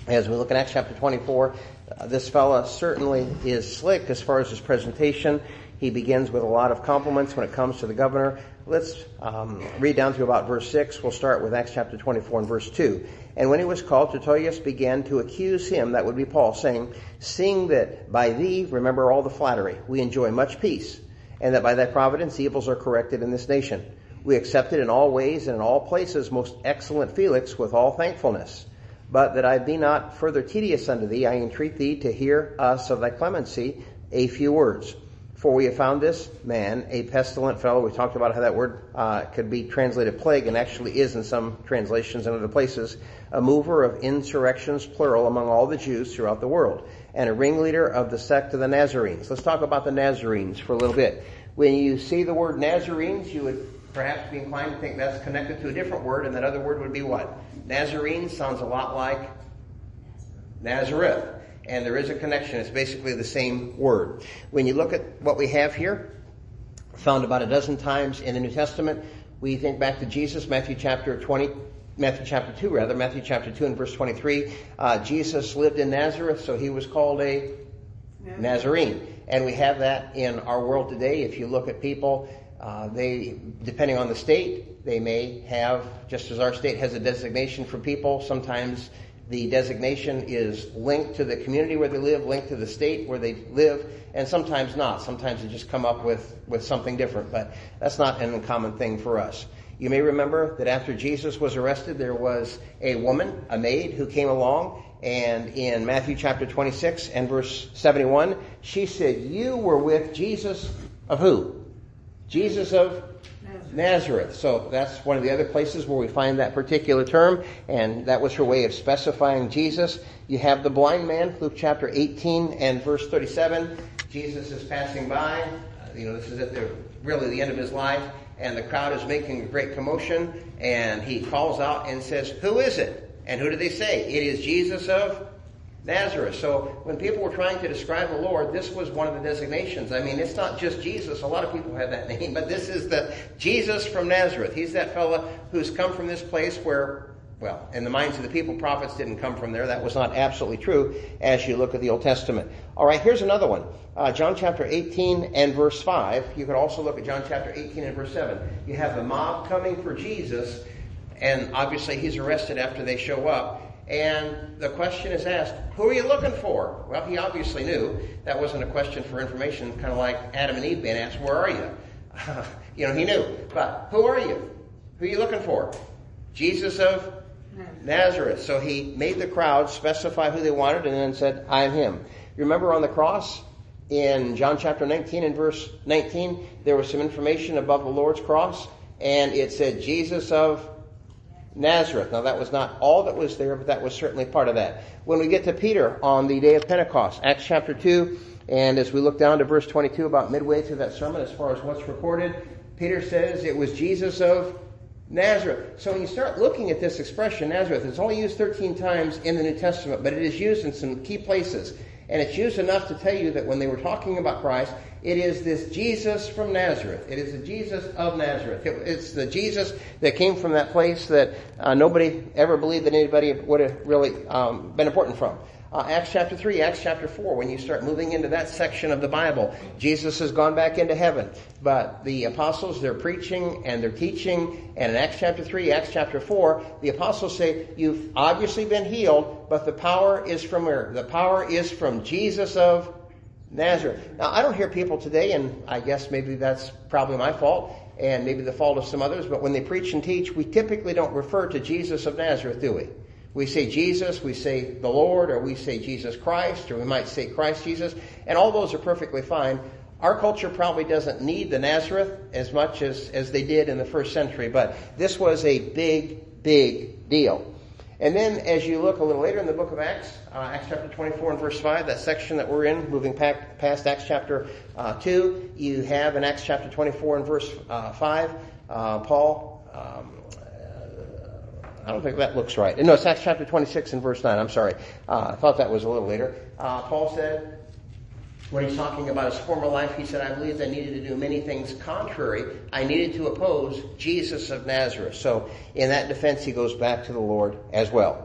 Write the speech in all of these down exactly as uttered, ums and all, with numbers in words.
As we look at Acts chapter twenty-four, uh, this fella certainly is slick as far as his presentation. He begins with a lot of compliments when it comes to the governor. Let's um, read down to about verse six. We'll start with Acts chapter twenty-four and verse two. And when he was called, Tertullus began to accuse him, that would be Paul, saying, seeing that by thee, remember all the flattery, we enjoy much peace, and that by thy providence evils are corrected in this nation. We accept it in all ways and in all places, most excellent Felix, with all thankfulness. But that I be not further tedious unto thee, I entreat thee to hear us of thy clemency a few words. For we have found this man a pestilent fellow. We talked about how that word uh, could be translated plague, and actually is in some translations and other places. A mover of insurrections, plural, among all the Jews throughout the world, and a ringleader of the sect of the Nazarenes. Let's talk about the Nazarenes for a little bit. When you see the word Nazarenes, you would perhaps be inclined to think that's connected to a different word, and that other word would be what? Nazarene sounds a lot like Nazareth. And there is a connection. It's basically the same word. When you look at what we have here, found about a dozen times in the New Testament, we think back to Jesus, Matthew chapter twenty, Matthew chapter two rather, Matthew chapter two and verse twenty-three. Uh, Jesus lived in Nazareth, so he was called a Nazarene. And we have that in our world today. If you look at people, uh, they, depending on the state, they may have, just as our state has a designation for people, sometimes the designation is linked to the community where they live, linked to the state where they live, and sometimes not. Sometimes they just come up with, with something different, but that's not an uncommon thing for us. You may remember that after Jesus was arrested, there was a woman, a maid, who came along, and in Matthew chapter twenty-six and verse seventy-one, she said, you were with Jesus of who? Jesus of Nazareth. So that's one of the other places where we find that particular term, and that was her way of specifying Jesus. You have the blind man, Luke chapter eighteen and verse thirty-seven. Jesus is passing by. Uh, you know, this is at the really the end of his life, and the crowd is making a great commotion, and he calls out and says, who is it? And who do they say? It is Jesus of Nazareth. So when people were trying to describe the Lord, this was one of the designations. I mean, it's not just Jesus. A lot of people have that name, but this is the Jesus from Nazareth. He's that fella who's come from this place where, well, in the minds of the people, prophets didn't come from there. That was not absolutely true as you look at the Old Testament. All right, here's another one. Uh, John chapter eighteen and verse five. You could also look at John chapter eighteen and verse seven. You have the mob coming for Jesus, and obviously he's arrested after they show up. And the question is asked, who are you looking for? Well, he obviously knew. That wasn't a question for information, kind of like Adam and Eve being asked, where are you? you know, he knew. But who are you? Who are you looking for? Jesus of Nazareth. So he made the crowd specify who they wanted and then said, I am him. You remember on the cross in John chapter nineteen and verse nineteen, there was some information above the Lord's cross, and it said, Jesus of Nazareth. Now that was not all that was there, but that was certainly part of that. When we get to Peter on the day of Pentecost, Acts chapter two, and as we look down to verse twenty-two, about midway through that sermon, as far as what's recorded, Peter says it was Jesus of Nazareth. So when you start looking at this expression, Nazareth, it's only used thirteen times in the New Testament, but it is used in some key places. And it's used enough to tell you that when they were talking about Christ, it is this Jesus from Nazareth. It is the Jesus of Nazareth. It, it's the Jesus that came from that place that uh, nobody ever believed that anybody would have really um, been important from. Uh, Acts chapter three, Acts chapter four, when you start moving into that section of the Bible, Jesus has gone back into heaven. But the apostles, they're preaching and they're teaching. And in Acts chapter three, Acts chapter four, the apostles say, you've obviously been healed, but the power is from where? The power is from Jesus of Nazareth. Now, I don't hear people today, and I guess maybe that's probably my fault, and maybe the fault of some others, but when they preach and teach, we typically don't refer to Jesus of Nazareth, do we? We say Jesus, we say the Lord, or we say Jesus Christ, or we might say Christ Jesus, and all those are perfectly fine. Our culture probably doesn't need the Nazareth as much as, as they did in the first century, but this was a big, big deal. And then as you look a little later in the book of Acts, uh, Acts chapter twenty-four and verse five, that section that we're in, moving back past Acts chapter uh, two, you have in Acts chapter twenty-four and verse uh, five, uh, Paul, um, I don't think that looks right. No, it's Acts chapter twenty-six and verse nine. I'm sorry. Uh, I thought that was a little later. Uh, Paul said, when he's talking about his former life, he said, I believed I needed to do many things contrary. I needed to oppose Jesus of Nazareth. So in that defense, he goes back to the Lord as well.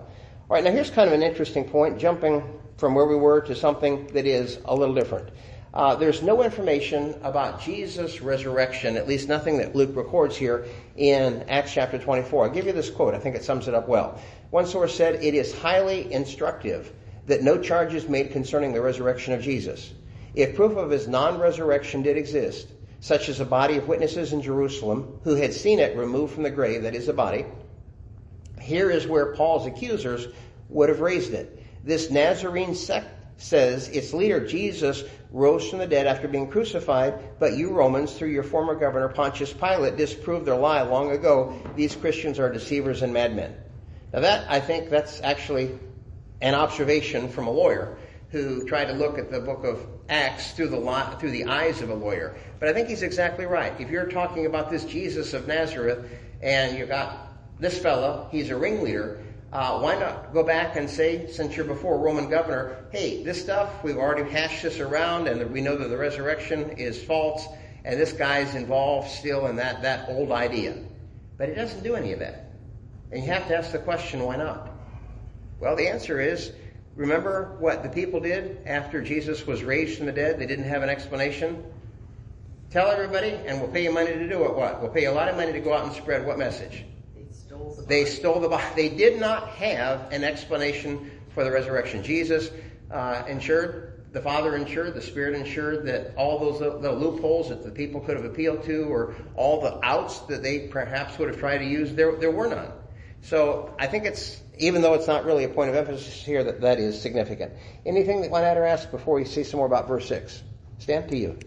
All right, now here's kind of an interesting point, jumping from where we were to something that is a little different. Uh, there's no information about Jesus' resurrection, at least nothing that Luke records here in Acts chapter twenty-four. I'll give you this quote. I think it sums it up well. One source said, "It is highly instructive that no charge is made concerning the resurrection of Jesus. If proof of his non-resurrection did exist, such as a body of witnesses in Jerusalem who had seen it removed from the grave," that is, a body, "here is where Paul's accusers would have raised it. This Nazarene sect says its leader, Jesus, rose from the dead after being crucified, but you Romans, through your former governor Pontius Pilate, disproved their lie long ago. These Christians are deceivers and madmen." Now that, I think that's actually an observation from a lawyer who tried to look at the book of Acts through the li- through the eyes of a lawyer. But I think he's exactly right. If you're talking about this Jesus of Nazareth and you got this fella, he's a ringleader, Uh, why not go back and say, since you're before Roman governor, hey, this stuff, we've already hashed this around and we know that the resurrection is false and this guy's involved still in that, that old idea. But it doesn't do any of that. And you have to ask the question, why not? Well, the answer is, remember what the people did after Jesus was raised from the dead? They didn't have an explanation. Tell everybody and we'll pay you money to do it. What? We'll pay you a lot of money to go out and spread what message? They stole the body. They did not have an explanation for the resurrection. Jesus uh, ensured, the Father ensured, the Spirit ensured that all those the loopholes that the people could have appealed to, or all the outs that they perhaps would have tried to use, there there were none. So I think it's, even though it's not really a point of emphasis here, that that is significant. Anything that one had to ask before we see some more about verse six? Stan, to you.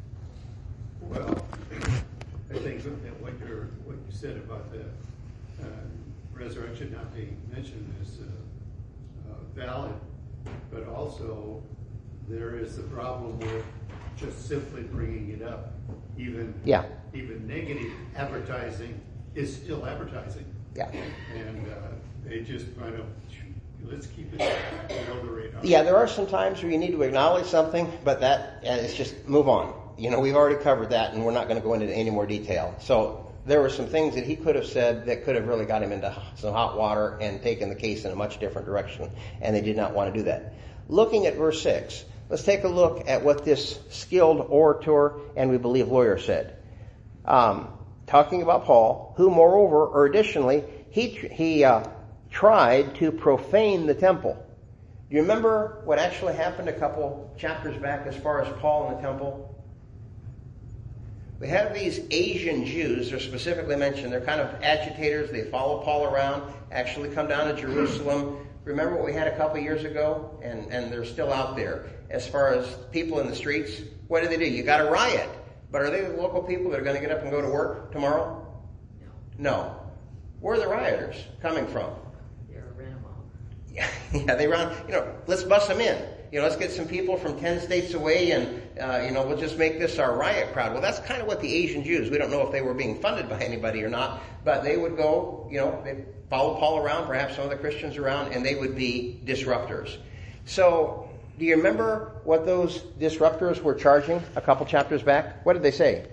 Well, I think that what you what you said about the Uh, resurrection not being mentioned is uh, uh, valid, but also there is the problem with just simply bringing it up. Even yeah. even negative advertising is still advertising. Yeah. And uh, they just kind of, let's keep it below the radar. Yeah, there are some times where you need to acknowledge something, but that uh, it's just move on. You know, we've already covered that, and we're not going to go into any more detail. So there were some things that he could have said that could have really got him into some hot water and taken the case in a much different direction, and they did not want to do that. Looking at verse six, let's take a look at what this skilled orator and we believe lawyer said. Um, talking about Paul, who moreover, or additionally, he he uh, tried to profane the temple. Do you remember what actually happened a couple chapters back as far as Paul in the temple? We have these Asian Jews, they're specifically mentioned, they're kind of agitators, they follow Paul around, actually come down to Jerusalem. Remember what we had a couple years ago? And, and they're still out there. As far as people in the streets, what do they do? You got a riot. But are they the local people that are going to get up and go to work tomorrow? No. No. Where are the rioters coming from? They're ran them off. Yeah, yeah, they run, you know, let's bust them in. You know, let's get some people from ten states away and, uh, you know, we'll just make this our riot crowd. Well, that's kind of what the Asian Jews, we don't know if they were being funded by anybody or not, but they would go, you know, they'd follow Paul around, perhaps some of the Christians around, and they would be disruptors. So, do you remember what those disruptors were charging a couple chapters back? What did they say?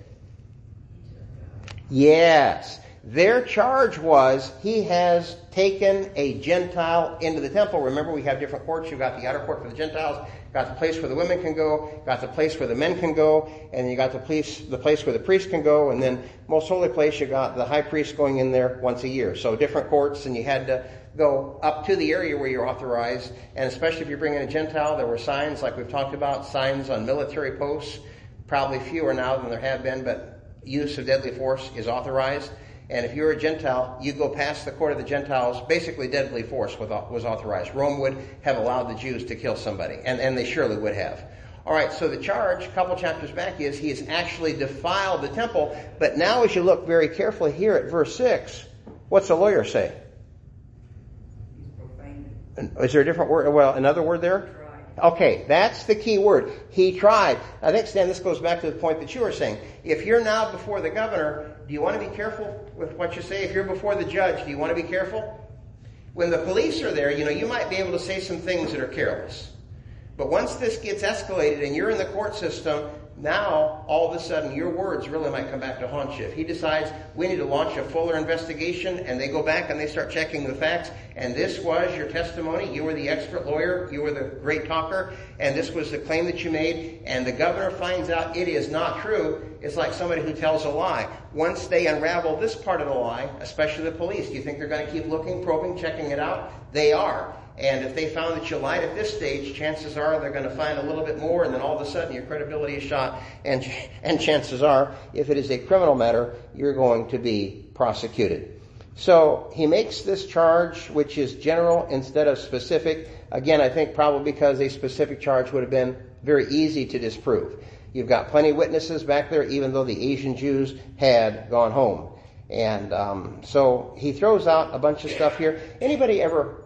Yes. Their charge was, he has taken a Gentile into the temple. Remember, we have different courts. You've got the outer court for the Gentiles, got the place where the women can go, got the place where the men can go, and you got the place, the place where the priest can go, and then most holy place, you got the high priest going in there once a year. So different courts, and you had to go up to the area where you're authorized, and especially if you bring in a Gentile, there were signs, like we've talked about, signs on military posts, probably fewer now than there have been, but use of deadly force is authorized. And if you're a Gentile, you go past the court of the Gentiles, basically deadly force was authorized. Rome would have allowed the Jews to kill somebody, and, and they surely would have. All right, so the charge, a couple chapters back, is he has actually defiled the temple. But now as you look very carefully here at verse six, what's the lawyer say? He's profaned. Is there a different word? Well, another word there? Okay, that's the key word. He tried. I think, Stan, this goes back to the point that you were saying. If you're now before the governor, do you want to be careful with what you say? If you're before the judge, do you want to be careful? When the police are there, you know, you might be able to say some things that are careless. But once this gets escalated and you're in the court system, now all of a sudden your words really might come back to haunt you. If he decides we need to launch a fuller investigation and they go back and they start checking the facts, and this was your testimony, you were the expert lawyer, you were the great talker, and this was the claim that you made, and the governor finds out it is not true, it's like somebody who tells a lie. Once they unravel this part of the lie, especially the police, do you think they're going to keep looking, probing, checking it out? They are. And if they found that you lied at this stage, chances are they're going to find a little bit more, and then all of a sudden your credibility is shot, and and chances are, if it is a criminal matter, you're going to be prosecuted. So he makes this charge, which is general instead of specific. Again, I think probably because a specific charge would have been very easy to disprove. You've got plenty of witnesses back there, even though the Asian Jews had gone home. And um, so he throws out a bunch of stuff here. Anybody ever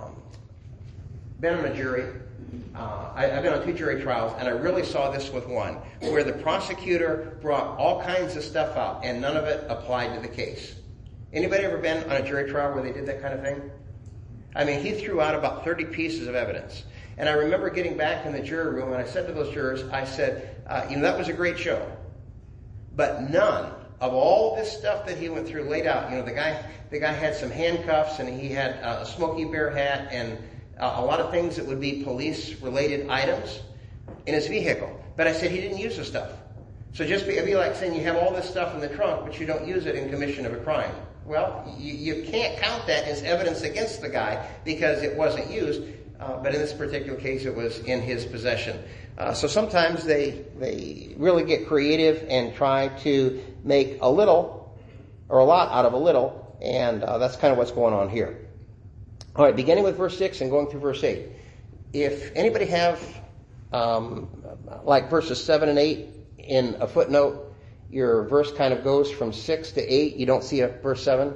been on a jury? Uh, I, I've been on two jury trials, and I really saw this with one, where the prosecutor brought all kinds of stuff out, and none of it applied to the case. Anybody ever been on a jury trial where they did that kind of thing? I mean, he threw out about thirty pieces of evidence. And I remember getting back in the jury room, and I said to those jurors, I said, uh, you know, that was a great show. But none of all this stuff that he went through laid out. You know, the guy, the guy had some handcuffs, and he had uh, a Smokey Bear hat, and Uh, a lot of things that would be police-related items in his vehicle. But I said he didn't use the stuff. So just be, it'd be like saying you have all this stuff in the trunk, but you don't use it in commission of a crime. Well, you, you can't count that as evidence against the guy because it wasn't used. Uh, but in this particular case, it was in his possession. Uh, so sometimes they they really get creative and try to make a little or a lot out of a little, and uh, that's kind of what's going on here. All right, beginning with verse six and going through verse eight. If anybody have, um, like verses seven and eight in a footnote, your verse kind of goes from six to eight. You don't see a verse seven?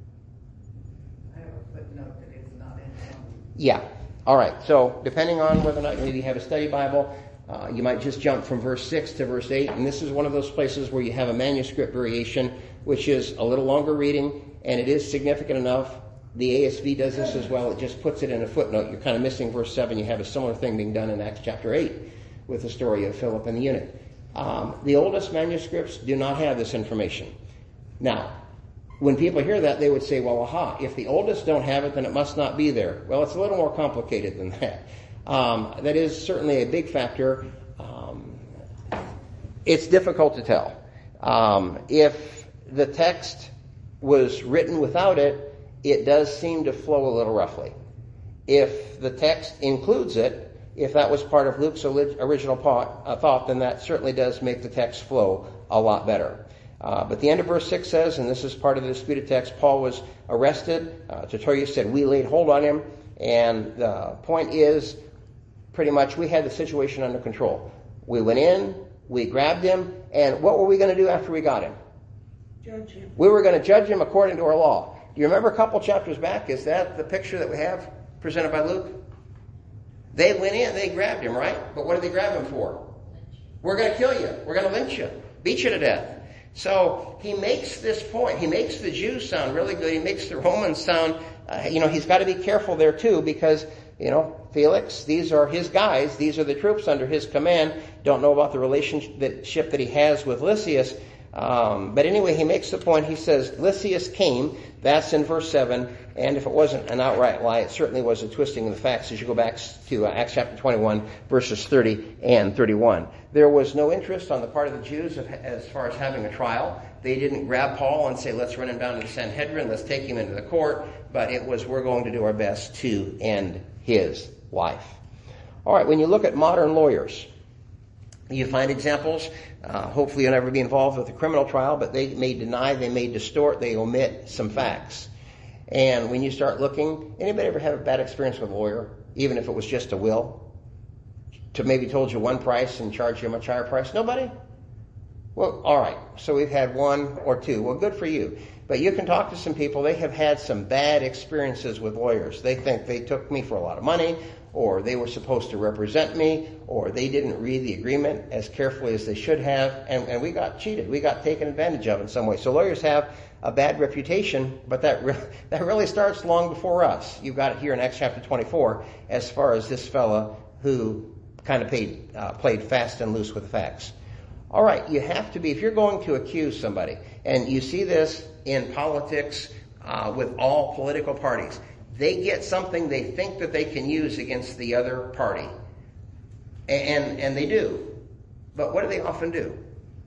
I have a footnote that is not in some. Yeah. All right. So depending on whether or not maybe you have a study Bible, uh, you might just jump from verse six to verse eight. And this is one of those places where you have a manuscript variation, which is a little longer reading, and it is significant enough. The A S V does this as well. It just puts it in a footnote. You're kind of missing verse seven. You have a similar thing being done in Acts chapter eight with the story of Philip and the eunuch. Um, the oldest manuscripts do not have this information. Now, when people hear that, they would say, well, aha, if the oldest don't have it, then it must not be there. Well, it's a little more complicated than that. Um, that is certainly a big factor. Um, it's difficult to tell. Um, if the text was written without it, it does seem to flow a little roughly. If the text includes it, if that was part of Luke's original thought, then that certainly does make the text flow a lot better. Uh, but the end of verse six says, and this is part of the disputed text, Paul was arrested. Uh, Tertullius said, we laid hold on him. And the point is, pretty much, we had the situation under control. We went in, we grabbed him, and what were we going to do after we got him? Judge him. We were going to judge him according to our law. Do you remember a couple chapters back? Is that the picture that we have presented by Luke? They went in, they grabbed him, right? But what did they grab him for? We're going to kill you. We're going to lynch you. Beat you to death. So he makes this point. He makes the Jews sound really good. He makes the Romans sound, uh, you know, he's got to be careful there too because, you know, Felix, these are his guys. These are the troops under his command. Don't know about the relationship that he has with Lysias. Um, but anyway, he makes the point. He says, Lysias came. That's in verse seven. And if it wasn't an outright lie, it certainly was a twisting of the facts as you go back to uh, Acts chapter twenty-one, verses thirty and thirty-one. There was no interest on the part of the Jews of, as far as having a trial. They didn't grab Paul and say, let's run him down to the Sanhedrin, let's take him into the court. But it was, we're going to do our best to end his life. All right, when you look at modern lawyers, you find examples. Uh, hopefully you'll never be involved with a criminal trial, but they may deny, they may distort, they omit some facts. And when you start looking, anybody ever had a bad experience with a lawyer, even if it was just a will? To maybe told you one price and charged you a much higher price? Nobody? Well, all right. So we've had one or two. Well, good for you. But you can talk to some people, they have had some bad experiences with lawyers. They think they took me for a lot of money, or they were supposed to represent me, or they didn't read the agreement as carefully as they should have, and, and we got cheated. We got taken advantage of in some way. So lawyers have a bad reputation, but that, re- that really starts long before us. You've got it here in Acts chapter twenty-four as far as this fella who kind of paid, uh, played fast and loose with the facts. All right, you have to be, if you're going to accuse somebody, and you see this in politics uh, with all political parties, they get something they think that they can use against the other party. And, and they do. But what do they often do?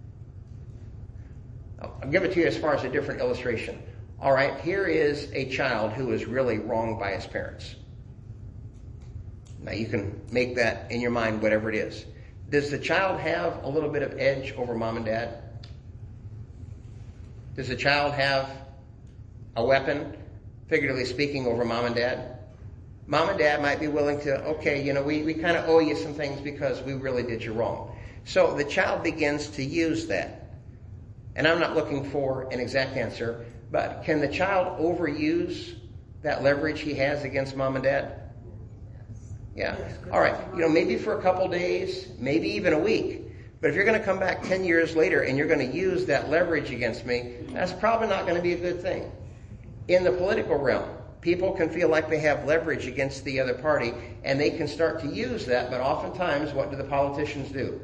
I'll give it to you as far as a different illustration. All right, here is a child who is really wronged by his parents. Now you can make that in your mind whatever it is. Does the child have a little bit of edge over mom and dad? Does the child have a weapon, figuratively speaking, over mom and dad? Mom and dad might be willing to, okay, you know, we, we kind of owe you some things because we really did you wrong. So the child begins to use that. And I'm not looking for an exact answer, but can the child overuse that leverage he has against mom and dad? Yeah. All right. You know, maybe for a couple days, maybe even a week. But if you're going to come back ten years later and you're going to use that leverage against me, that's probably not going to be a good thing. In the political realm, people can feel like they have leverage against the other party, and they can start to use that, but oftentimes, what do the politicians do?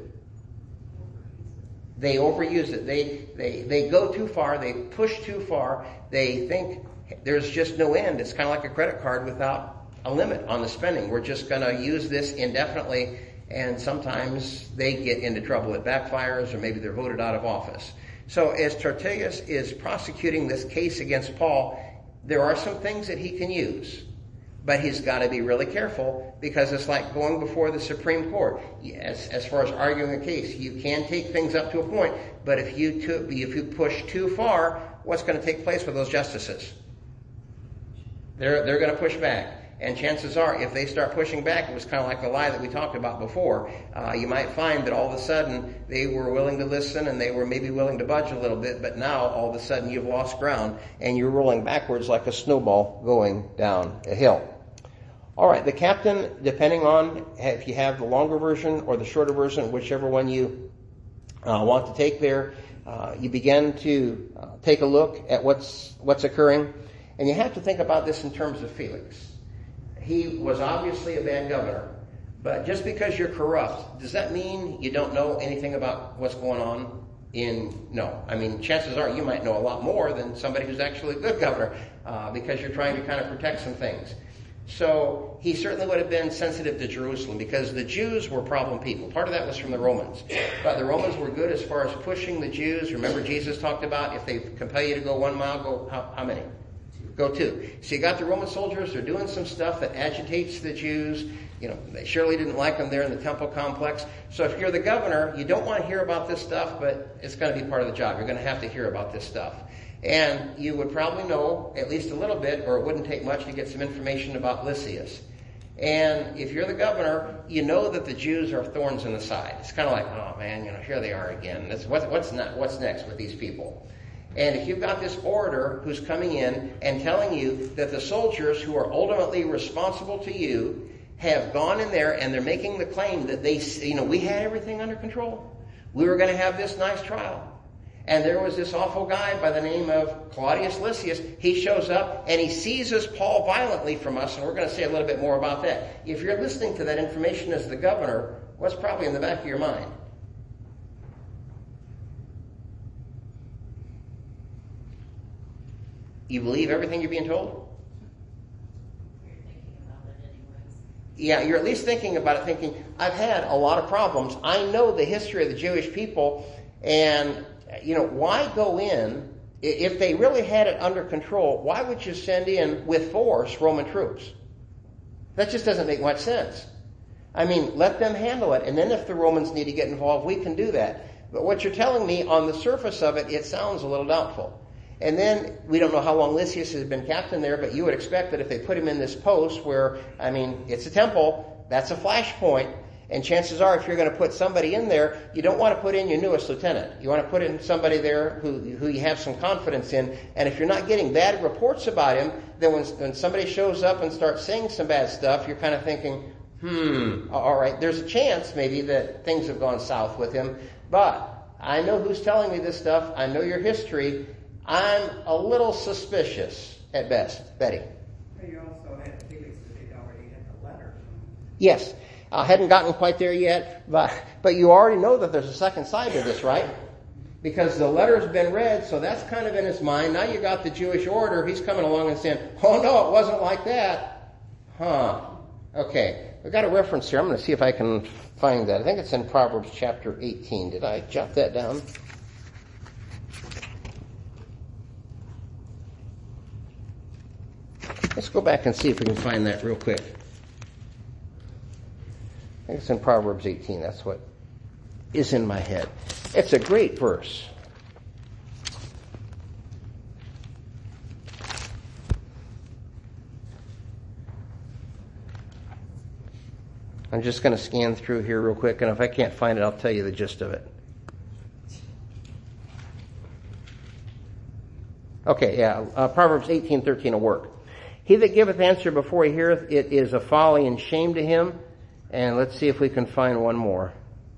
They overuse it. They, they, they go too far. They push too far. They think there's just no end. It's kind of like a credit card without a limit on the spending. We're just going to use this indefinitely, and sometimes they get into trouble. It backfires, or maybe they're voted out of office. So as Tertullus is prosecuting this case against Paul, there are some things that he can use, but he's got to be really careful, because it's like going before the Supreme Court. Yes, as far as arguing a case, you can take things up to a point, but if you too, if you push too far, what's going to take place with those justices? They're they're going to push back. And chances are, if they start pushing back, it was kind of like the lie that we talked about before. Uh, you might find that all of a sudden they were willing to listen, and they were maybe willing to budge a little bit, but now all of a sudden you've lost ground and you're rolling backwards like a snowball going down a hill. All right, the captain, depending on if you have the longer version or the shorter version, whichever one you uh, want to take there, uh, you begin to uh, take a look at what's what's occurring. And you have to think about this in terms of Felix. He was obviously a bad governor, but just because you're corrupt, does that mean you don't know anything about what's going on in, no. I mean, chances are you might know a lot more than somebody who's actually a good governor, uh, because you're trying to kind of protect some things. So he certainly would have been sensitive to Jerusalem, because the Jews were problem people. Part of that was from the Romans. But the Romans were good as far as pushing the Jews. Remember, Jesus talked about if they compel you to go one mile, go how, how many? Go two. So you got the Roman soldiers, they're doing some stuff that agitates the Jews. You know, they surely didn't like them there in the temple complex. So if you're the governor, you don't want to hear about this stuff, but it's going to be part of the job. You're going to have to hear about this stuff. And you would probably know at least a little bit, or it wouldn't take much to get some information about Lysias. And if you're the governor, you know that the Jews are thorns in the side. It's kind of like, oh man, you know, here they are again. That's, what, what's, not, what's next with these people? And if you've got this orator who's coming in and telling you that the soldiers who are ultimately responsible to you have gone in there and they're making the claim that they, you know, we had everything under control. We were going to have this nice trial. And there was this awful guy by the name of Claudius Lysias. He shows up and he seizes Paul violently from us, and we're going to say a little bit more about that. If you're listening to that information as the governor, what's probably in the back of your mind? You believe everything you're being told? You're thinking about it anyways. Yeah, you're at least thinking about it, thinking, I've had a lot of problems. I know the history of the Jewish people, and, you know, why go in? If they really had it under control, why would you send in with force Roman troops? That just doesn't make much sense. I mean, let them handle it, and then if the Romans need to get involved, we can do that. But what you're telling me, on the surface of it, it sounds a little doubtful. And then, we don't know how long Lysias has been captain there, but you would expect that if they put him in this post where, I mean, it's a temple, that's a flashpoint, and chances are if you're going to put somebody in there, you don't want to put in your newest lieutenant. You want to put in somebody there who who you have some confidence in, and if you're not getting bad reports about him, then when, when somebody shows up and starts saying some bad stuff, you're kind of thinking, hmm, all right, there's a chance maybe that things have gone south with him, but I know who's telling me this stuff, I know your history, I'm a little suspicious at best. Betty? You also had Felix that he'd already had the letter. Yes. I hadn't gotten quite there yet, but, but you already know that there's a second side to this, right? Because the letter's been read, so that's kind of in his mind. Now you got the Jewish orator. He's coming along and saying, oh no, it wasn't like that. Huh. Okay. We've got a reference here. I'm going to see if I can find that. I think it's in Proverbs chapter eighteen. Did I jot that down? Let's go back and see if we can find that real quick. I think it's in Proverbs eighteen. That's what is in my head. It's a great verse. I'm just going to scan through here real quick, and if I can't find it, I'll tell you the gist of it. Okay, yeah, uh, Proverbs eighteen thirteen will work. He that giveth answer before he heareth it is a folly and shame to him. And let's see if we can find one more.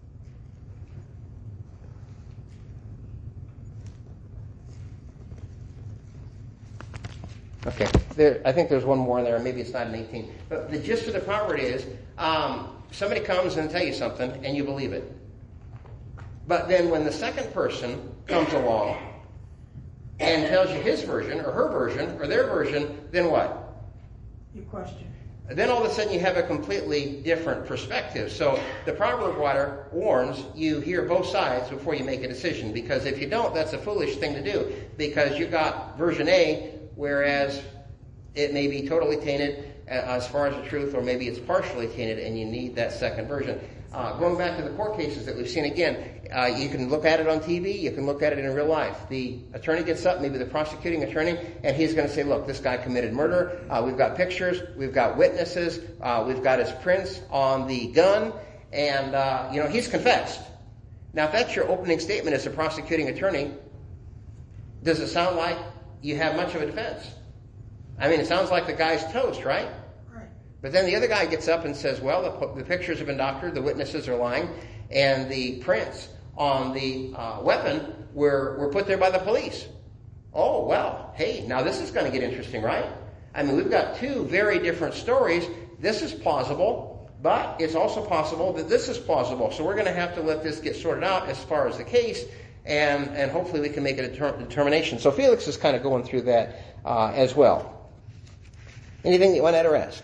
Okay, there, I think there's one more in there. Maybe it's not in eighteen. But the gist of the proverb is, um, somebody comes and tell you something, and you believe it. But then when the second person comes along and tells you his version, or her version, or their version, then what? You question. Then all of a sudden you have a completely different perspective. So the proverb writer warns you hear both sides before you make a decision. Because if you don't, that's a foolish thing to do. Because you got version A, whereas it may be totally tainted as far as the truth, or maybe it's partially tainted, and you need that second version. Uh, going back to the court cases that we've seen again, uh, you can look at it on T V, you can look at it in real life. The attorney gets up, maybe the prosecuting attorney, and he's going to say, look, this guy committed murder, uh, we've got pictures, we've got witnesses, uh, we've got his prints on the gun, and, uh, you know, he's confessed. Now, if that's your opening statement as a prosecuting attorney, does it sound like you have much of a defense? I mean, it sounds like the guy's toast, right? But then the other guy gets up and says, well, the, the pictures have been doctored, the witnesses are lying, and the prints on the uh, weapon were, were put there by the police. Oh, well, hey, now this is going to get interesting, right? I mean, we've got two very different stories. This is plausible, but it's also possible that this is plausible. So we're going to have to let this get sorted out as far as the case, and, and hopefully we can make a deter- determination. So Felix is kind of going through that uh, as well. Anything that you want to add or ask?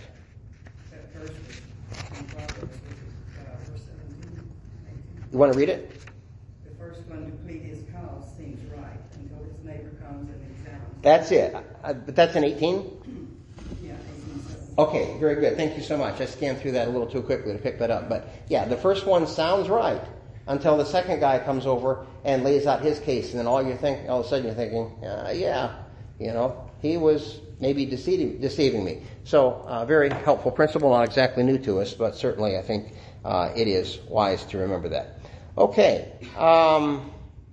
You want to read it? The first one to plead his cause seems right until his neighbor comes and examines. That's it. Uh, but that's in eighteen? Yeah, eighteen. Okay, very good. Thank you so much. I scanned through that a little too quickly to pick that up. But yeah, the first one sounds right until the second guy comes over and lays out his case. And then all you think, all of a sudden you're thinking, uh, yeah, you know, he was maybe deceiving, deceiving me. So uh, very helpful principle, not exactly new to us, but certainly I think uh, it is wise to remember that. Okay. Um,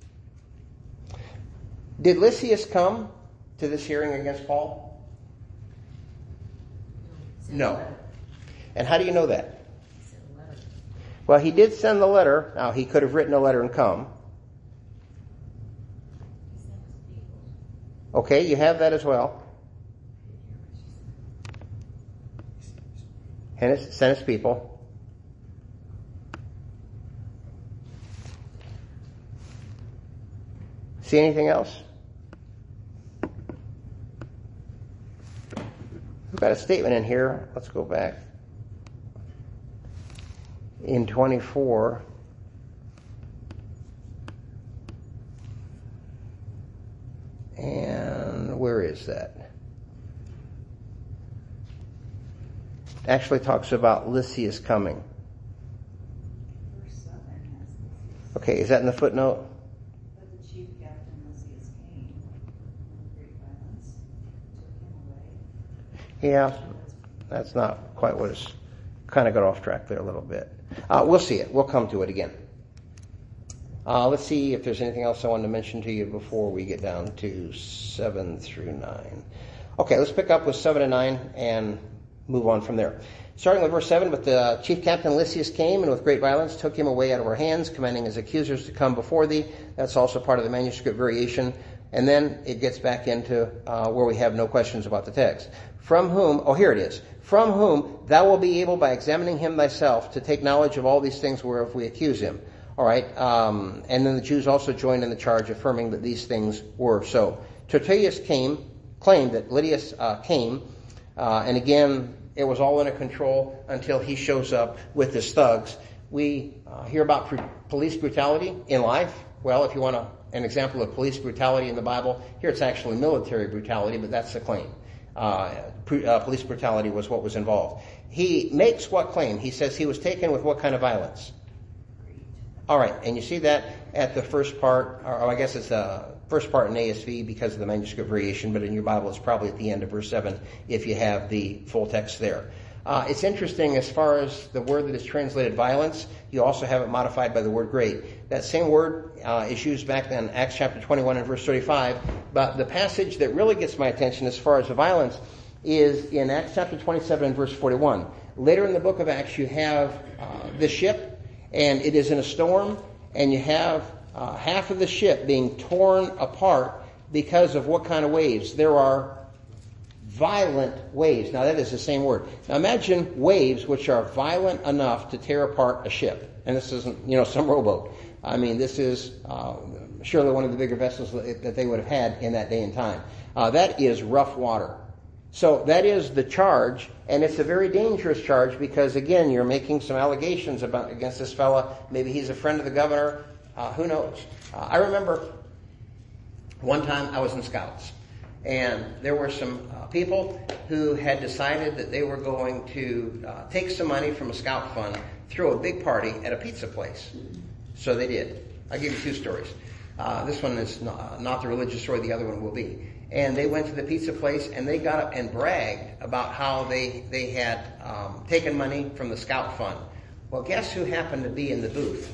did Lysias come to this hearing against Paul? No. And how do you know that? Well, he did send the letter. Now, he could have written a letter and come. Okay, you have that as well. And it sent his people. See anything else? We've got a statement in here. Let's go back. In twenty-four. And where is that? Actually talks about Lysias coming. Okay, is that in the footnote? But the chief captain Lysias came with great violence, took him away. Yeah, that's not quite what it's kind of got off track there a little bit. Uh, we'll see it. We'll come to it again. Uh, let's see if there's anything else I wanted to mention to you before we get down to seven through nine. Okay, let's pick up with seven and nine and move on from there. Starting with verse seven, but the chief captain Lysias came and with great violence took him away out of our hands, commanding his accusers to come before thee. That's also part of the manuscript variation And then it gets back into uh, where we have no questions about the text. From whom, oh here it is, from whom thou wilt be able by examining him thyself to take knowledge of all these things whereof we accuse him. All right, um, and then the Jews also joined in the charge, affirming that these things were so. Tertullius came, claimed that Lysias uh, came, uh, and again, it was all under control until he shows up with his thugs. We uh, hear about pr- police brutality in life. Well, if you want a, an example of police brutality in the Bible, here it's actually military brutality, but that's the claim. Uh, pr- uh, police brutality was what was involved. He makes what claim? He says he was taken with what kind of violence? All right, and you see that at the first part, or I guess it's the first part in A S V because of the manuscript variation, but in your Bible it's probably at the end of verse seven if you have the full text there. Uh, it's interesting as far as the word that is translated violence, you also have it modified by the word great. That same word uh, is used back in Acts chapter twenty-one and verse thirty-five, but the passage that really gets my attention as far as the violence is in Acts chapter twenty-seven and verse forty-one. Later in the book of Acts you have uh, the ship, and it is in a storm, and you have uh, half of the ship being torn apart because of what kind of waves? There are violent waves. Now that is the same word. Now imagine waves which are violent enough to tear apart a ship. And this isn't, you know, some rowboat. I mean, this is uh, surely one of the bigger vessels that they would have had in that day and time. Uh, that is rough water. So that is the charge, and it's a very dangerous charge because, again, you're making some allegations about against this fella. Maybe he's a friend of the governor. Uh, who knows? Uh, I remember one time I was in Scouts, and there were some uh, people who had decided that they were going to uh, take some money from a Scout fund, throw a big party at a pizza place. So they did. I'll give you two stories. Uh, this one is not, not the religious story. The other one will be. And they went to the pizza place and they got up and bragged about how they, they had um, taken money from the Scout fund. Well, guess who happened to be in the booth?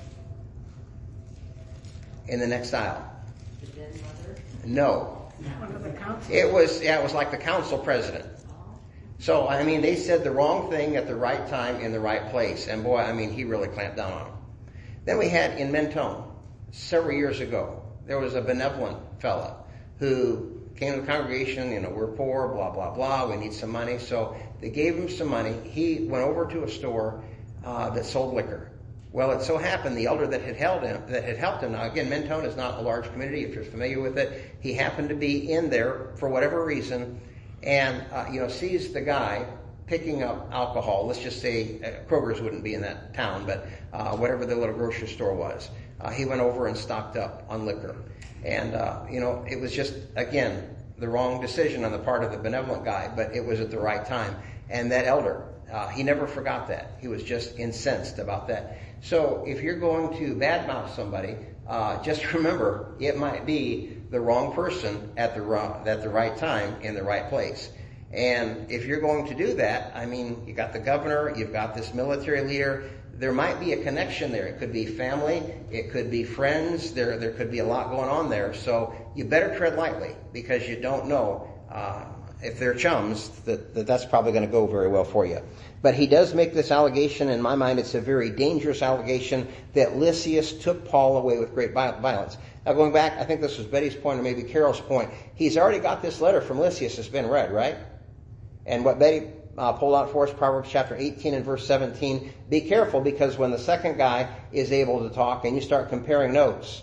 In the next aisle. The dead mother? No. One of the council. It was, yeah, it was like the council president. So, I mean, they said the wrong thing at the right time in the right place. And boy, I mean, he really clamped down on them. Then we had in Mentone, several years ago, there was a benevolent fella who came to the congregation, you know, we're poor, blah, blah, blah, we need some money. So they gave him some money. He went over to a store uh, that sold liquor. Well, it so happened the elder that had held him, that had helped him. Now, again, Mentone is not a large community, if you're familiar with it. He happened to be in there for whatever reason, and uh, you know, sees the guy picking up alcohol. Let's just say uh, Kroger's wouldn't be in that town, but uh, whatever the little grocery store was. Uh, he went over and stocked up on liquor. And, uh, you know, it was just, again, the wrong decision on the part of the benevolent guy, but it was at the right time. And that elder, uh, he never forgot that. He was just incensed about that. So if you're going to badmouth somebody, uh, just remember it might be the wrong person at the wrong, at the right time in the right place. And if you're going to do that, I mean, you got the governor, you've got this military leader. There might be a connection there. It could be family. It could be friends. There there could be a lot going on there. So you better tread lightly because you don't know uh, if they're chums that, that that's probably going to go very well for you. But he does make this allegation. In my mind, it's a very dangerous allegation that Lysias took Paul away with great violence. Now going back, I think this was Betty's point or maybe Carol's point. He's already got this letter from Lysias that's been read, right? And what Betty Uh, pull out for us, Proverbs chapter eighteen and verse seventeen. Be careful because when the second guy is able to talk and you start comparing notes,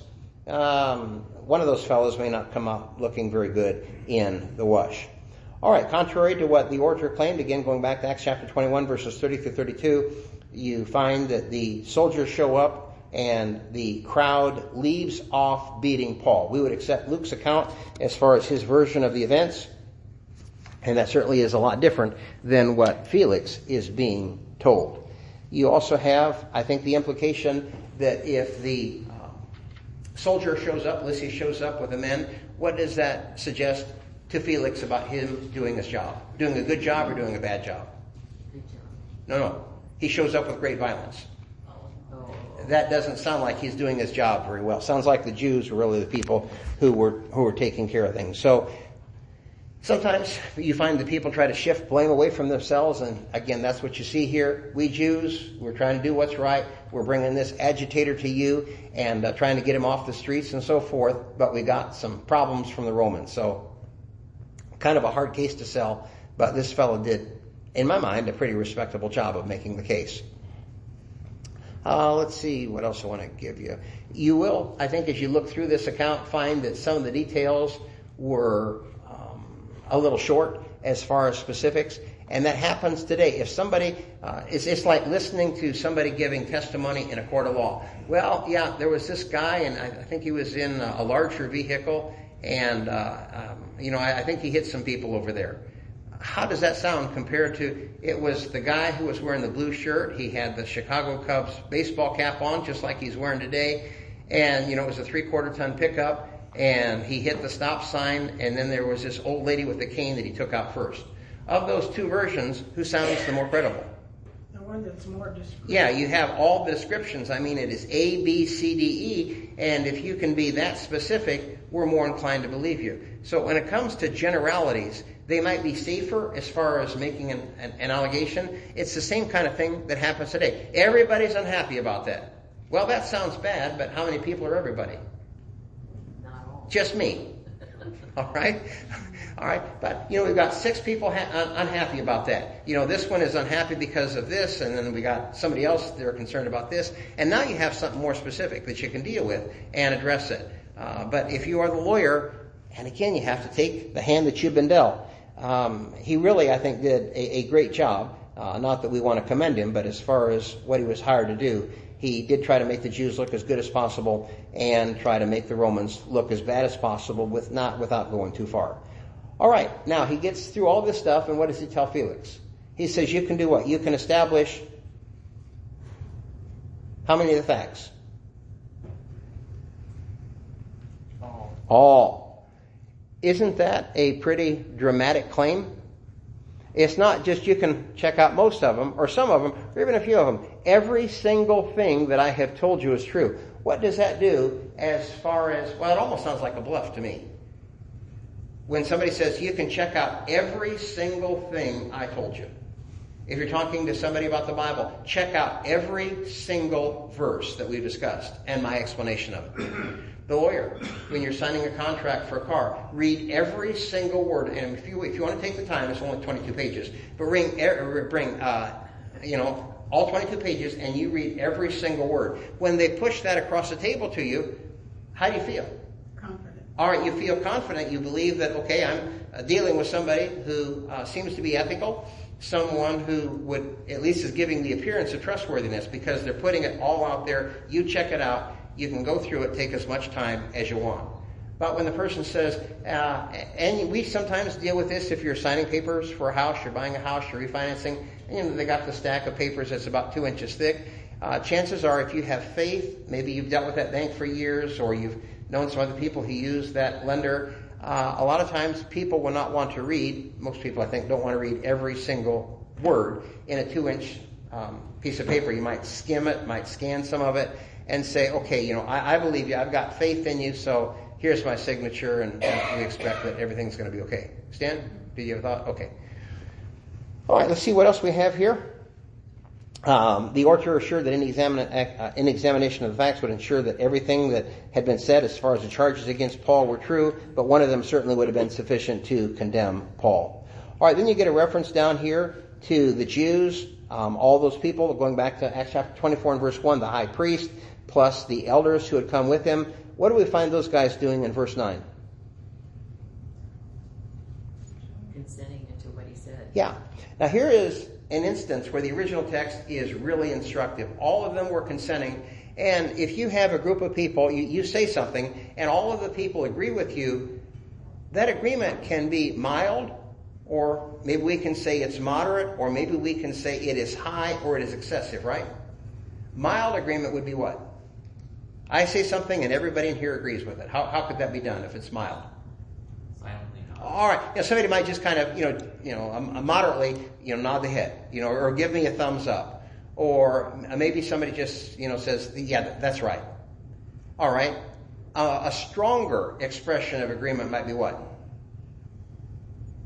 um, one of those fellows may not come out looking very good in the wash. All right, contrary to what the orator claimed, again going back to Acts chapter twenty-one, verses thirty through thirty-two, you find that the soldiers show up and the crowd leaves off beating Paul. We would accept Luke's account as far as his version of the events. And that certainly is a lot different than what Felix is being told. You also have, I think, the implication that if the um, soldier shows up, Lysias shows up with the men, what does that suggest to Felix about him doing his job? Doing a good job or doing a bad job? Good job. No, no. He shows up with great violence. Oh. That doesn't sound like he's doing his job very well. Sounds like the Jews were really the people who were who were taking care of things. So Sometimes you find that people try to shift blame away from themselves, and again, that's what you see here. We Jews, we're trying to do what's right. We're bringing this agitator to you and uh, trying to get him off the streets and so forth, but we got some problems from the Romans. So, kind of a hard case to sell, but this fellow did, in my mind, a pretty respectable job of making the case. Uh, let's see what else I want to give you. You will, I think, as you look through this account, find that some of the details were a little short as far as specifics, and that happens today. If somebody, uh, it's, it's like listening to somebody giving testimony in a court of law. Well, yeah, there was this guy, and I, I think he was in a, a larger vehicle, and, uh, um, you know, I, I think he hit some people over there. How does that sound compared to, it was the guy who was wearing the blue shirt, he had the Chicago Cubs baseball cap on, just like he's wearing today, and, you know, it was a three-quarter ton pickup, and he hit the stop sign, and then there was this old lady with a cane that he took out first. Of those two versions, who sounds the more credible? The one that's more descriptive. Yeah, you have all the descriptions. I mean, it is A, B, C, D, E, and if you can be that specific, we're more inclined to believe you. So when it comes to generalities, they might be safer as far as making an, an, an allegation. It's the same kind of thing that happens today. Everybody's unhappy about that. Well, that sounds bad, but how many people are everybody? Just me. All right? All right? But, you know, we've got six people ha- un- unhappy about that. You know, this one is unhappy because of this, and then we got somebody else that are concerned about this. And now you have something more specific that you can deal with and address it. Uh, but if you are the lawyer, and again, you have to take the hand that you've been dealt. Um, he really, I think, did a, a great job. Uh, not that we want to commend him, but as far as what he was hired to do, he did try to make the Jews look as good as possible and try to make the Romans look as bad as possible with not without going too far. All right, now he gets through all this stuff, and what does he tell Felix? He says, you can do what? You can establish how many of the facts? All. All. Isn't that a pretty dramatic claim? It's not just you can check out most of them, or some of them, or even a few of them. Every single thing that I have told you is true. What does that do as far as, well, it almost sounds like a bluff to me. When somebody says, you can check out every single thing I told you. If you're talking to somebody about the Bible, check out every single verse that we've discussed and my explanation of it. The lawyer, when you're signing a contract for a car, read every single word. And if you if you want to take the time, it's only twenty-two pages. But bring, bring uh, you know, all twenty-two pages, and you read every single word. When they push that across the table to you, how do you feel? Confident. All right, you feel confident. You believe that, okay, I'm uh, dealing with somebody who uh, seems to be ethical, someone who would at least is giving the appearance of trustworthiness because they're putting it all out there. You check it out. You can go through it, take as much time as you want. But when the person says, uh, and we sometimes deal with this if you're signing papers for a house, you're buying a house, you're refinancing, and you know, they got the stack of papers that's about two inches thick. Uh, chances are if you have faith, maybe you've dealt with that bank for years or you've known some other people who use that lender, uh, a lot of times people will not want to read, most people I think don't want to read every single word in a two-inch um, piece of paper. You might skim it, might scan some of it, and say, okay, you know, I, I believe you, I've got faith in you, so here's my signature, and, and we expect that everything's going to be okay. Stan, did you have a thought? Okay. All right, let's see what else we have here. Um, the orator assured that any, examine, uh, any examination of the facts would ensure that everything that had been said as far as the charges against Paul were true, but one of them certainly would have been sufficient to condemn Paul. All right, then you get a reference down here to the Jews, um, all those people, going back to Acts chapter twenty-four and verse one, the high priest, plus the elders who had come with him. What do we find those guys doing in verse nine? Consenting into what he said. Yeah. Now here is an instance where the original text is really instructive. All of them were consenting. And if you have a group of people, you, you say something, and all of the people agree with you, that agreement can be mild, or maybe we can say it's moderate, or maybe we can say it is high or it is excessive, right? Mild agreement would be what? I say something and everybody in here agrees with it. How how could that be done if it's mild? Silently nod. All right. You know, somebody might just kind of, you know, you know, um, moderately, you know, nod the head, you know, or give me a thumbs up, or maybe somebody just, you know, says, yeah, that's right. All right. Uh, a stronger expression of agreement might be what?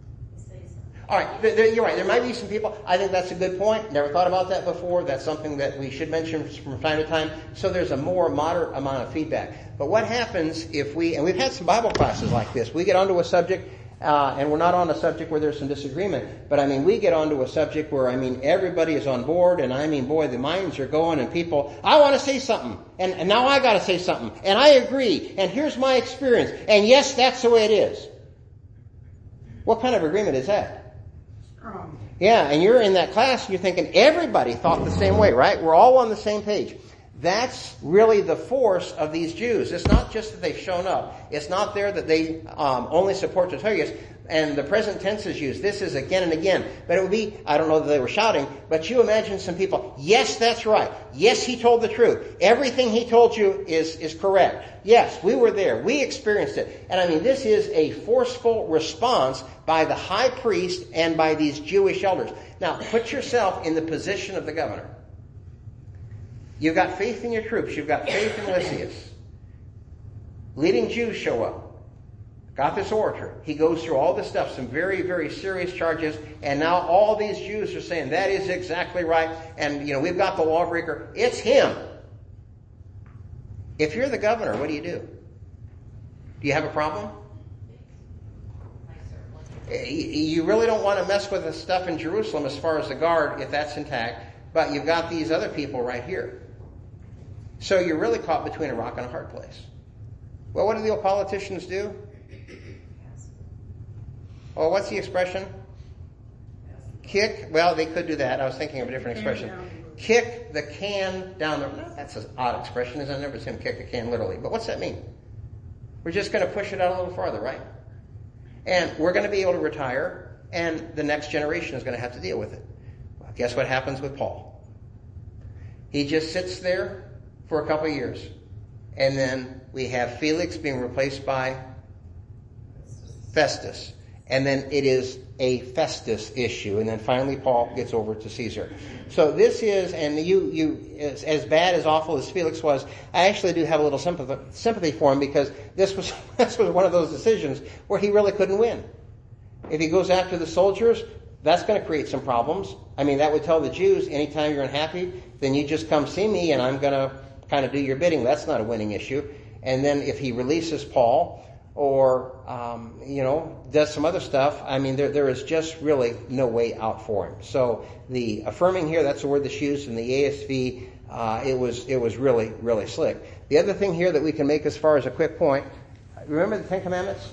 All right, there, there, you're right. There might be some people. I think that's a good point. Never thought about that before. That's something that we should mention from time to time. So there's a more moderate amount of feedback. But what happens if we, and we've had some Bible classes like this, we get onto a subject, uh, and we're not on a subject where there's some disagreement, but I mean, we get onto a subject where, I mean, everybody is on board, and I mean, boy, the minds are going, and people, I want to say something, and, and now I got to say something, and I agree, and here's my experience, and yes, that's the way it is. What kind of agreement is that? Strong. Yeah, and you're in that class, you're thinking everybody thought the same way, right? We're all on the same page. That's really the force of these Jews. It's not just that they've shown up. It's not there that they um, only support Tertullius. And the present tense is used. This is again and again. But it would be, I don't know that they were shouting, but you imagine some people, yes, that's right. Yes, he told the truth. Everything he told you is, is correct. Yes, we were there. We experienced it. And I mean, this is a forceful response by the high priest and by these Jewish elders. Now, put yourself in the position of the governor. You've got faith in your troops. You've got faith in Lysias. Leading Jews show up. Got this orator. He goes through all this stuff, some very, very serious charges, and now all these Jews are saying, that is exactly right, and, you know, we've got the lawbreaker. It's him. If you're the governor, what do you do? Do you have a problem? You really don't want to mess with the stuff in Jerusalem as far as the guard, if that's intact, but you've got these other people right here. So you're really caught between a rock and a hard place. Well, what do the old politicians do? Oh, what's the expression? Kick, well, they could do that. I was thinking of a different expression. Kick the can down the... That's an odd expression, isn't it? I've never seen him kick the can literally. But what's that mean? We're just going to push it out a little farther, right? And we're going to be able to retire, and the next generation is going to have to deal with it. Well, guess what happens with Paul? He just sits there for a couple of years. And then we have Felix being replaced by Festus. And then it is a Festus issue. And then finally Paul gets over to Caesar. So this is, and you, you, as, as bad, as awful as Felix was, I actually do have a little sympathy, sympathy for him, because this was, this was one of those decisions where he really couldn't win. If he goes after the soldiers, that's going to create some problems. I mean, that would tell the Jews, anytime you're unhappy, then you just come see me and I'm going to kind of do your bidding. That's not a winning issue. And then if he releases Paul, or, um, you know, does some other stuff, I mean, there there is just really no way out for him. So the affirming here, that's the word that's used in the A S V, uh, it was it was really, really slick. The other thing here that we can make as far as a quick point, remember the Ten Commandments?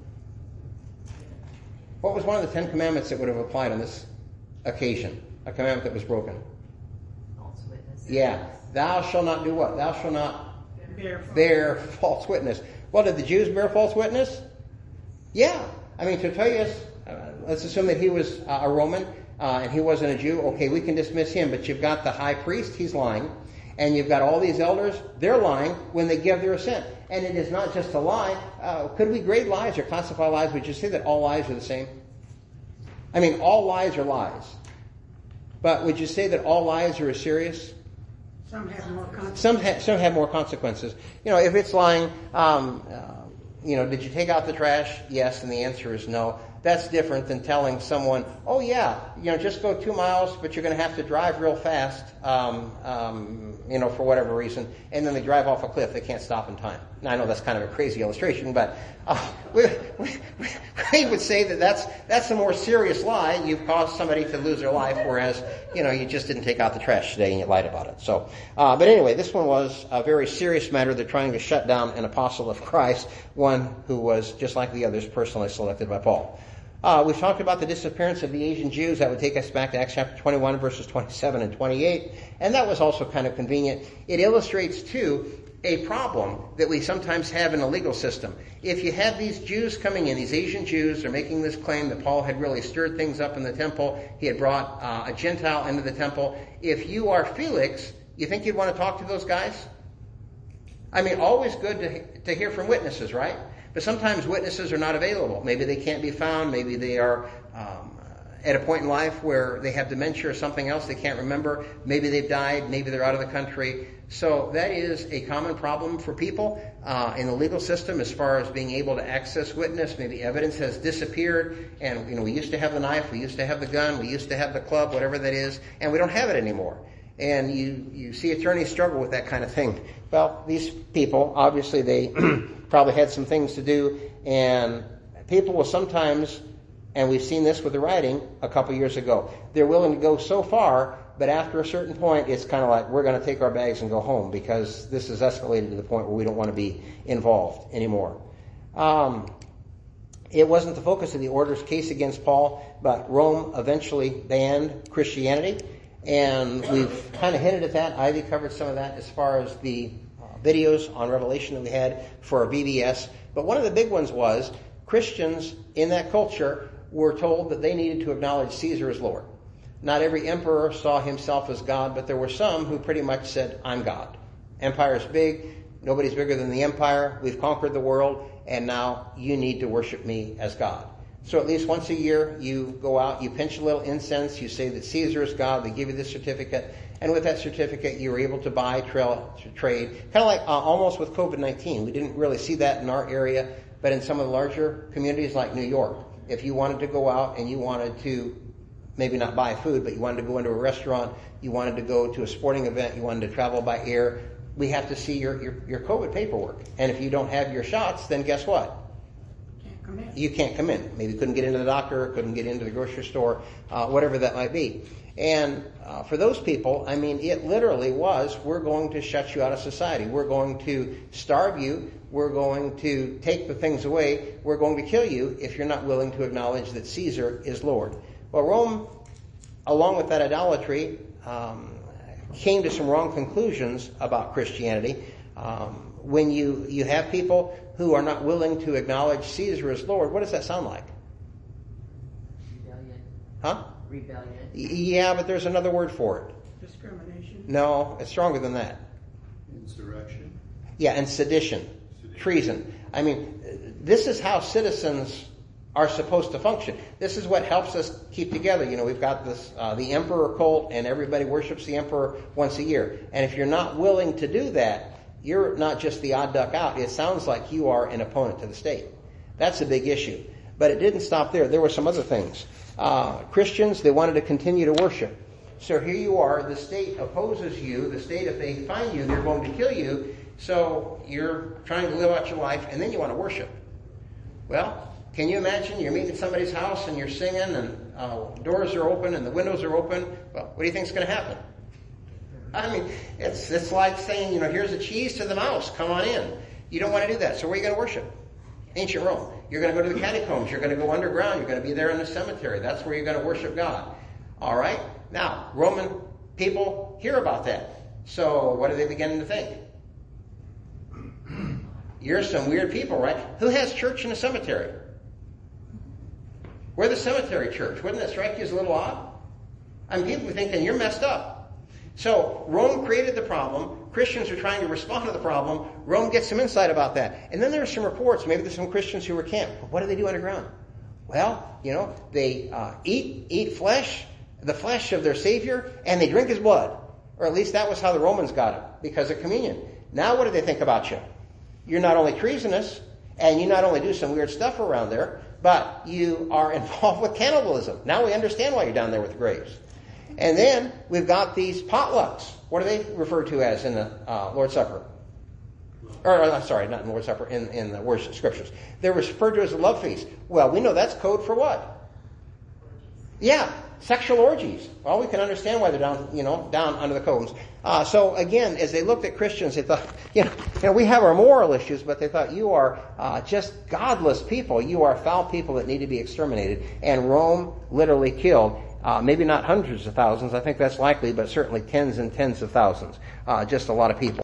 What was one of the Ten Commandments that would have applied on this occasion? A commandment that was broken. False witness. Yeah. Thou shalt not do what? Thou shalt not Bear false. bear false witness. Well, did the Jews bear false witness? Yeah. I mean, Tertullius, uh, let's assume that he was uh, a Roman uh, and he wasn't a Jew. Okay, we can dismiss him, but you've got the high priest, he's lying. And you've got all these elders, they're lying when they give their assent. And it is not just a lie. Uh, could we grade lies or classify lies? Would you say that all lies are the same? I mean, all lies are lies. But would you say that all lies are as serious? Some have more consequences. Some, ha- some have more consequences. You know, if it's lying, um, uh, you know, did you take out the trash? Yes, and the answer is no. That's different than telling someone, oh yeah, you know, just go two miles, but you're going to have to drive real fast, um, um, you know, for whatever reason, and then they drive off a cliff. They can't stop in time. Now, I know that's kind of a crazy illustration, but uh, we, we, we would say that that's that's a more serious lie. You've caused somebody to lose their life, whereas, you know, you just didn't take out the trash today and you lied about it. So, uh, but anyway, this one was a very serious matter. They're trying to shut down an apostle of Christ, one who was, just like the others, personally selected by Paul. Uh, we've talked about the disappearance of the Asian Jews. That would take us back to Acts chapter twenty-one, verses twenty-seven and twenty-eight. And that was also kind of convenient. It illustrates, too, a problem that we sometimes have in the legal system. If you have these Jews coming in, these Asian Jews are making this claim that Paul had really stirred things up in the temple. He had brought uh, a Gentile into the temple. If you are Felix, you think you'd want to talk to those guys? I mean, always good to, to hear from witnesses, right? But sometimes witnesses are not available. Maybe they can't be found. Maybe they are um, at a point in life where they have dementia or something else they can't remember. Maybe they've died. Maybe they're out of the country. So that is a common problem for people uh, in the legal system as far as being able to access witness. Maybe evidence has disappeared, and you know we used to have the knife, we used to have the gun, we used to have the club, whatever that is, and we don't have it anymore. And you, you see attorneys struggle with that kind of thing. Well, these people, obviously they probably had some things to do, and people will sometimes, and we've seen this with the writing a couple years ago, they're willing to go so far, but after a certain point, it's kind of like, we're going to take our bags and go home because this has escalated to the point where we don't want to be involved anymore. Um, it wasn't the focus of the order's case against Paul, but Rome eventually banned Christianity. And we've kind of hinted at that. Ivy covered some of that as far as the uh, videos on Revelation that we had for our B B S. But one of the big ones was Christians in that culture were told that they needed to acknowledge Caesar as Lord. Not every emperor saw himself as God, but there were some who pretty much said, I'm God. Empire's big. Nobody's bigger than the empire. We've conquered the world, and now you need to worship me as God. So at least once a year, you go out, you pinch a little incense, you say that Caesar is God, they give you this certificate, and with that certificate, you're able to buy, trail, trade. Kind of like uh, almost with covid nineteen. We didn't really see that in our area, but in some of the larger communities like New York, if you wanted to go out and you wanted to maybe not buy food, but you wanted to go into a restaurant, you wanted to go to a sporting event, you wanted to travel by air, we have to see your, your, your COVID paperwork. And if you don't have your shots, then guess what? Come in. You can't come in. Maybe couldn't get into the doctor, couldn't get into the grocery store, uh, whatever that might be. And uh, for those people, I mean, it literally was, we're going to shut you out of society. We're going to starve you. We're going to take the things away. We're going to kill you if you're not willing to acknowledge that Caesar is Lord. Well, Rome, along with that idolatry, um, came to some wrong conclusions about Christianity. Um, when you, you have people who are not willing to acknowledge Caesar as Lord, what does that sound like? Rebellion. Huh? Rebellion. Y- yeah, but there's another word for it. Discrimination. No, it's stronger than that. Insurrection. Yeah, and sedition. Sedition. Treason. I mean, this is how citizens are supposed to function. This is what helps us keep together. You know, we've got this, uh, the emperor cult, and everybody worships the emperor once a year. And if you're not willing to do that, you're not just the odd duck out. It sounds like you are an opponent to the state. That's a big issue. But it didn't stop there. There were some other things. Uh, Christians, they wanted to continue to worship. So here you are. The state opposes you. The state, if they find you, they're going to kill you. So you're trying to live out your life, and then you want to worship. Well, can you imagine you're meeting at somebody's house and you're singing and uh, doors are open and the windows are open? Well, what do you think is going to happen? I mean, it's it's like saying, you know, here's a cheese to the mouse. Come on in. You don't want to do that. So where are you going to worship? Ancient Rome. You're going to go to the catacombs. You're going to go underground. You're going to be there in the cemetery. That's where you're going to worship God. All right? Now, Roman people hear about that. So what are they beginning to think? You're some weird people, right? Who has church in a cemetery? We're the cemetery church. Wouldn't that strike you as a little odd? I mean, people are thinking you're messed up. So Rome created the problem. Christians are trying to respond to the problem. Rome gets some insight about that. And then there's some reports. Maybe there's some Christians who recant. What do they do underground? Well, you know, they uh, eat eat flesh, the flesh of their Savior, and they drink his blood. Or at least that was how the Romans got it, because of communion. Now what do they think about you? You're not only treasonous, and you not only do some weird stuff around there, but you are involved with cannibalism. Now we understand why you're down there with the graves. And then we've got these potlucks. What are they referred to as in the uh, Lord's Supper? Or, uh, sorry, not in the Lord's Supper, in, in the worship scriptures. They're referred to as a love feast. Well, we know that's code for what? Yeah, sexual orgies. Well, we can understand why they're down, you know, down under the combs. Uh, so again, as they looked at Christians, they thought, you know, you know, we have our moral issues, but they thought you are uh, just godless people. You are foul people that need to be exterminated. And Rome literally killed. Uh, maybe not hundreds of thousands, I think that's likely, but certainly tens and tens of thousands. Uh, just a lot of people.